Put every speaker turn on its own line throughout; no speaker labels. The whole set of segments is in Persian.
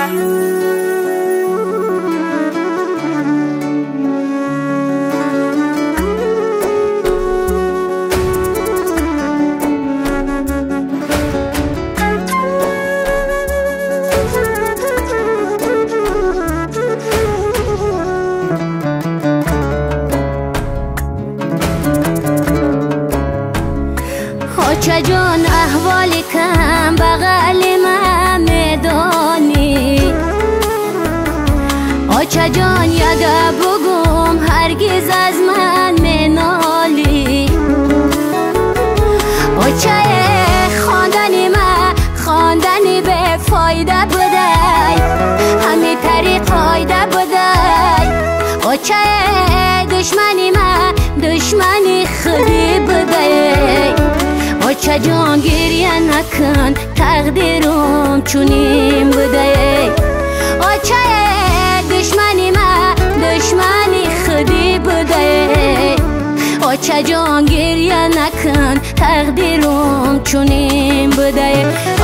آچه جان احوال کم بغل من میدانی، آچه جان یده بگم هرگز از من مینالی. آچه خواندنی من خواندنی به فایده بوده، همی طریق فایده بوده. آچه دشمنی من دشمنی خودی بوده. آچه جان گریه نکن تقدیرم چونین بوده. آچه دشمنی من دشمنی خودی بوده. آچه جان گریه نکن تقدیرم چونین بوده.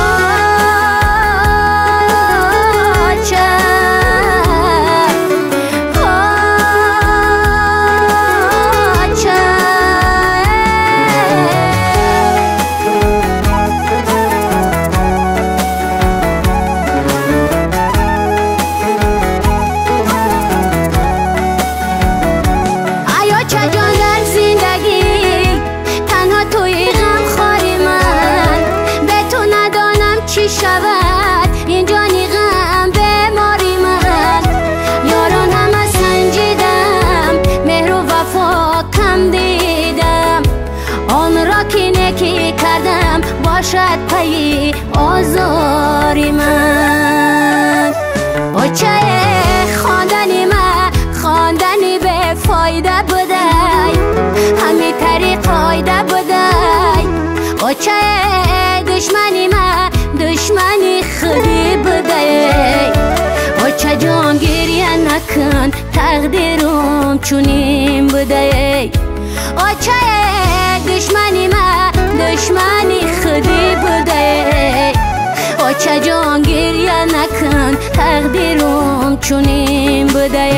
شود اینجا نیغم بیماری من، یاران همه سنجیدم مهر و وفا کم دیدم. آن را که نکی کردم باشد پی آزاری من. آچه خواندنی من خواندنی به فایده بوده، همی طریق فایده بوده. آچه دشمنی من دشمنی خودی بوده. آچه جان گریه نکن تقدیرم چونین بوده. آچه دشمنی من دشمنی خودی بوده. آچه جان گریه نکن تقدیرم چونین بوده.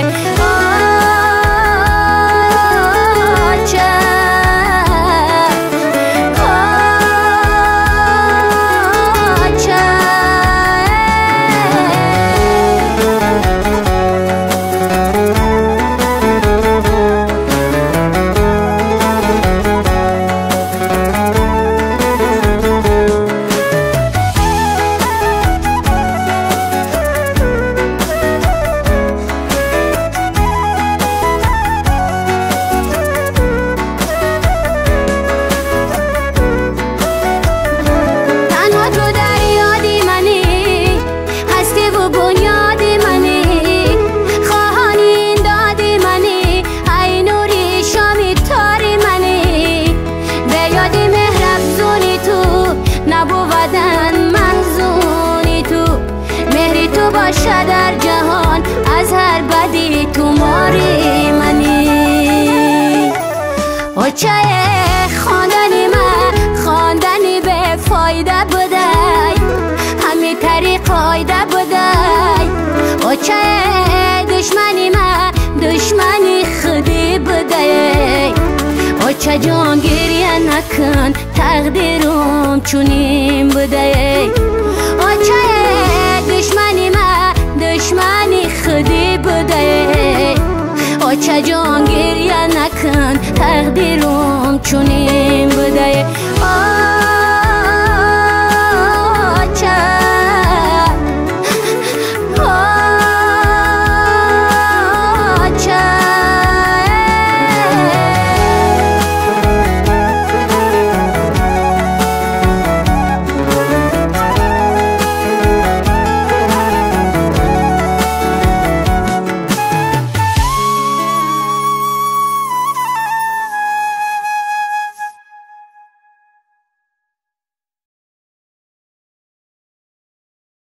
باشه در جهان از هر بدی تو ماری منی. آچه خواندنی من خواندنی به فایده بوده، همی طریق فایده بوده. آچه دشمنی من دشمنی خودی بوده. آچه جان گریه نکن تقدیرم چونین بوده. آچه دشمنی من دشمنی خودی بوده. آچه جان گریه نکن تقدیرم چونین بوده.